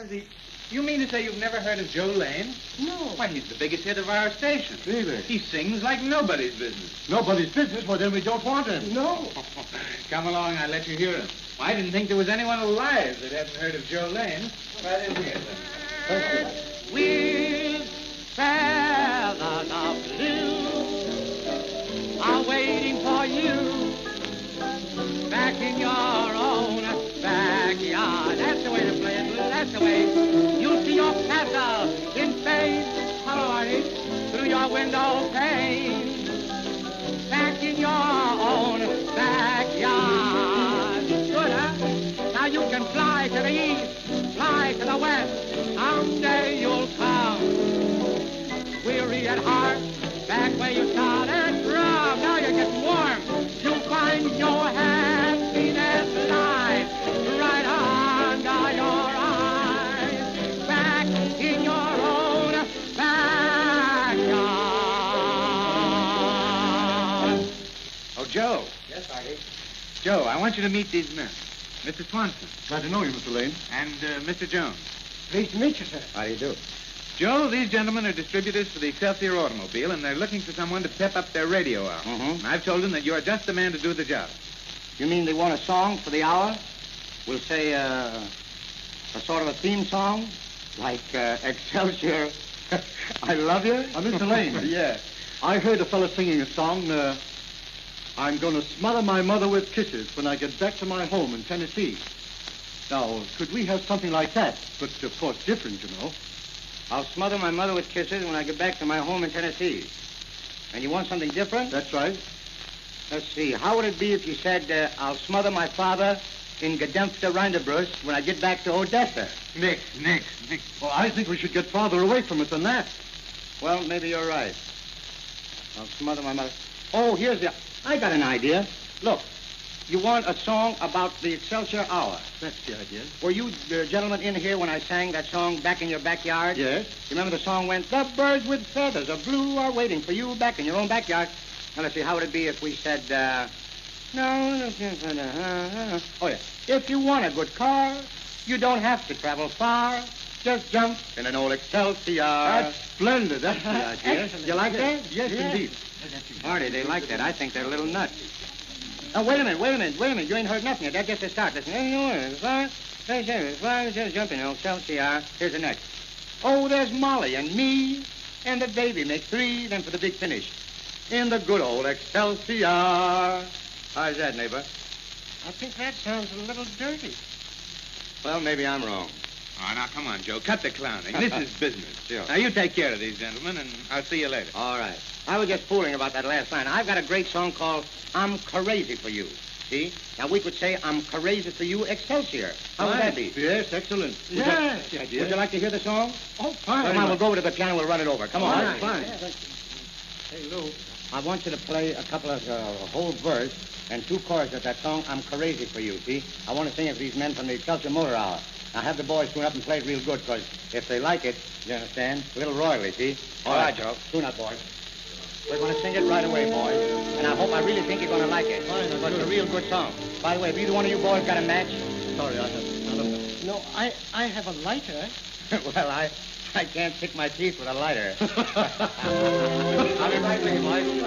is he? You mean to say you've never heard of Joe Lane? No. Why, he's the biggest hit of our station. Really? He sings like nobody's business. Nobody's business? Well, then we don't want him. No. Come along, I'll let you hear him. Well, I didn't think there was anyone alive that hadn't heard of Joe Lane. Right in here, then. Thank you. With feathers of blue are waiting for you back in your own backyard. That's the way to play it, Lou. That's the way. You'll see your castle in space. Hello, Artie. Through your window pane. Back in your own backyard. Good, huh? Now you can fly to the east, fly to the west. Someday you'll come. Weary at heart, back where you started from. Now you're getting warm. You'll find your happiness lies right under your eyes. Back in your own backyard. Oh, Joe. Yes, Artie. Joe, I want you to meet these men. Mr. Swanson Glad to know you, Mr. Lane. and Mr. Jones. Pleased to meet you, sir. How do you do? Joe, these gentlemen are distributors for the Excelsior automobile, and they're looking for someone to pep up their radio hour. Mm-hmm. I've told them that you're just the man to do the job. You mean they want a song for the hour? We'll say a sort of a theme song? Like Excelsior, I love you? Mr. Lane. Yeah. I heard a fellow singing a song, I'm going to smother my mother with kisses when I get back to my home in Tennessee. Now, could we have something like that? But, of course, different, you know. I'll smother my mother with kisses when I get back to my home in Tennessee. And you want something different? That's right. Let's see. How would it be if you said, I'll smother my father in Gedempfter Rinderbrust when I get back to Odessa? Nick. Well, I think we should get farther away from it than that. Well, maybe you're right. I'll smother my mother. Oh, I got an idea. Look, you want a song about the Excelsior Hour. That's the idea. Were you gentlemen in here when I sang that song Back in Your Backyard? Yes. You remember the song went, the birds with feathers of blue are waiting for you back in your own backyard. Now, let's see, how would it be if we said, no, oh, yeah. If you want a good car, you don't have to travel far. Just jump in an old Excelsior. That's splendid. That's the idea. Excellent. You like that? Yes, indeed. Marty, they like that. I think they're a little nuts. Now, wait a minute. You ain't heard nothing yet. That's just a start. Listen. Jump in an Excelsior. Here's the next. Oh, there's Molly and me, and the baby make three. Then for the big finish. In the good old Excelsior. How's that, neighbor? I think that sounds a little dirty. Well, maybe I'm wrong. Oh, now, come on, Joe. Cut the clowning. This is business. Sure. Now, you take care of these gentlemen, and I'll see you later. All right. I was just fooling about that last line. I've got a great song called I'm Crazy for You. See? Now, we could say I'm crazy for you, Excelsior. How would that be? Yes, excellent. Yes. That's the idea. Would you like to hear the song? Oh, fine. Come on, we'll go over to the piano. We'll run it over. Come on. All right, fine. Hey, Lou, I want you to play a couple of whole verse and two choruses of that song, I'm Crazy for You, see? I want to sing it for these men from the Excelsior Motor Hour. Now, have the boys tune up and play it real good, because if they like it, you understand, a little royally, see? All right, Joe. Tune up, boys. We're going to sing it right away, boys. And I really think you're going to like it. Fine, But it's a real good song. By the way, have either one of you boys got a match? Sorry, I have. No, I have a lighter. Well, I can't pick my teeth with a lighter. I'll be right with you,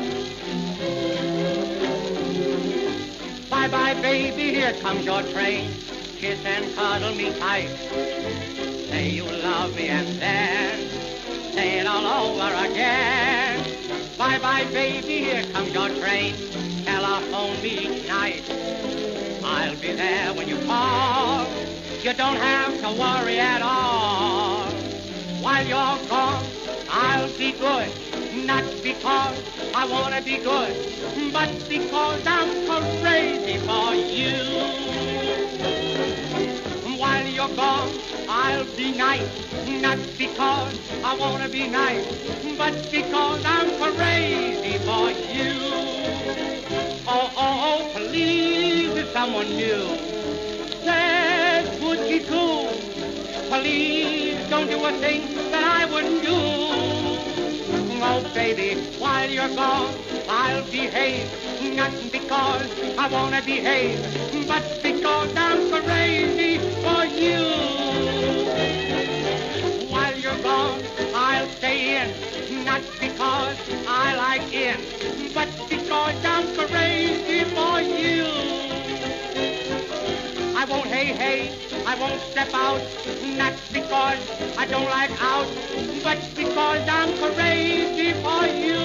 boys. Bye-bye, baby, here comes your train. Kiss and cuddle me tight. Say you love me and then say it all over again. Bye-bye, baby, here comes your train. Telephone me each night. I'll be there when you call. You don't have to worry at all. While you're gone, I'll be good. Not because I want to be good, but because I'm crazy for you. While you're gone, I'll be nice. Not because I want to be nice, but because I'm crazy for you. Oh, please, if someone knew, that would be cool. Please don't do a thing that I wouldn't do. Oh, baby, while you're gone, I'll behave. Not because I want to behave, but because I'm crazy for you. again. Not because I like in, but because I'm crazy for you. I won't hey, I won't step out, not because I don't like out, but because I'm crazy for you.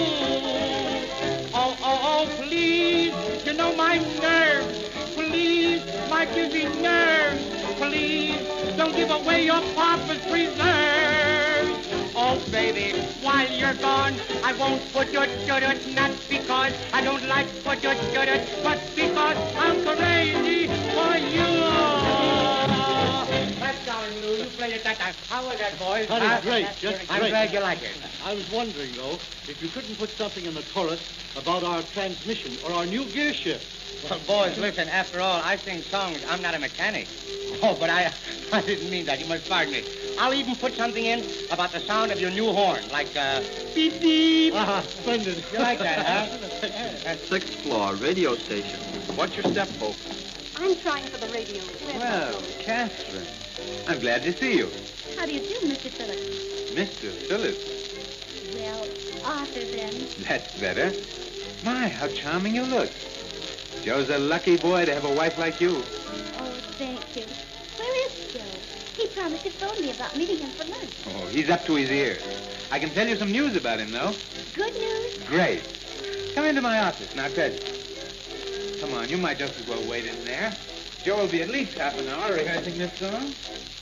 Oh, please, you know my nerves. Please, my dizzy nerves. Please, don't give away your papa's preserves. Oh, baby, while you're gone, I won't put your judge, not because I don't like put your judge, but because I'm crazy for you. That's darling, Lou. You played it that time. How was that, boys? That is great, just I'm great. glad you like it. I was wondering, though, if you couldn't put something in the chorus about our transmission or our new gear shift. Well, boys, listen, after all, I sing songs. I'm not a mechanic. Oh, but I didn't mean that. You must pardon me. I'll even put something in about the sound of your new horn, like, beep, beep. Splendid. You like that, huh? Sixth floor, radio station. What's your step, Hope? I'm trying for the radio. Well, Catherine, I'm glad to see you. How do you do, Mr. Phillips? Mr. Phillips. Well, Arthur, then. That's better. My, how charming you look. Joe's a lucky boy to have a wife like you. Oh, thank you. Where is Joe? He promised to phone me about meeting him for lunch. Oh, he's up to his ears. I can tell you some news about him, though. Good news? Great. Come into my office, now, Ted. Come on, you might just as well wait in there. Joe will be at least half an hour rehearsing this song.